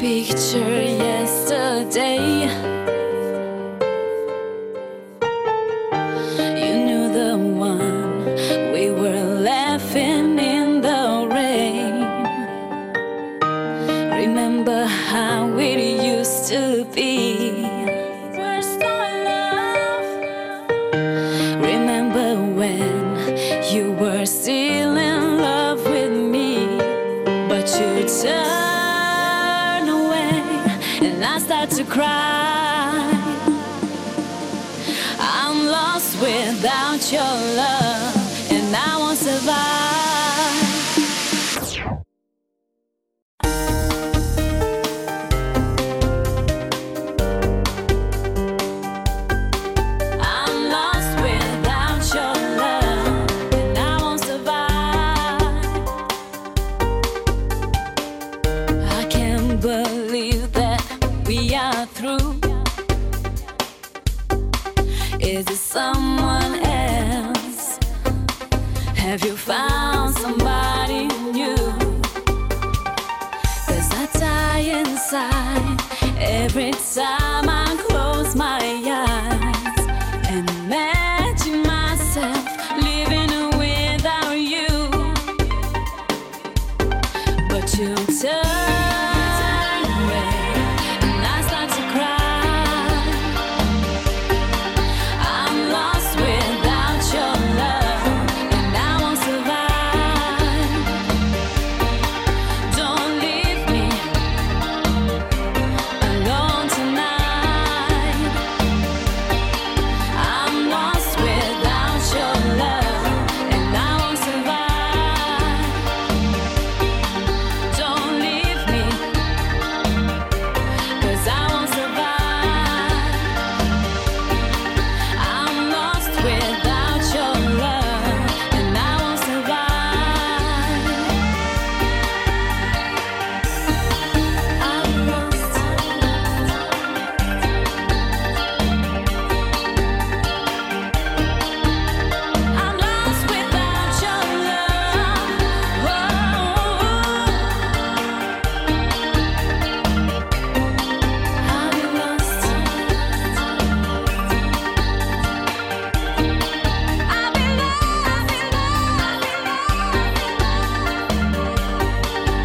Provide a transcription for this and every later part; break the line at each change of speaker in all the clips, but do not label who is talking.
picture yesterday. You knew the one, we were laughing in the rain. Remember how it used to be. First our love. Remember when you were still in love with me, but you turn away and I start to cry. I'm lost without your love and I won't survive. Believe that we are through. Is it someone else? Have you found somebody new? 'Cause I die inside every time I close my eyes and imagine myself living without you. But you turn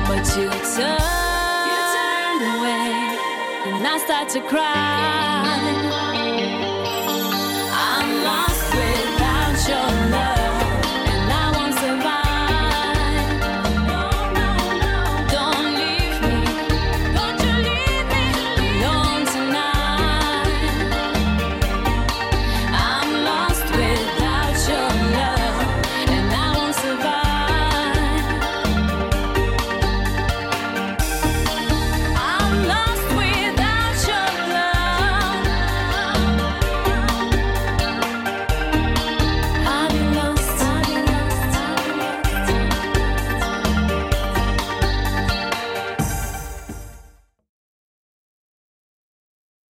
you turned away and I start to cry.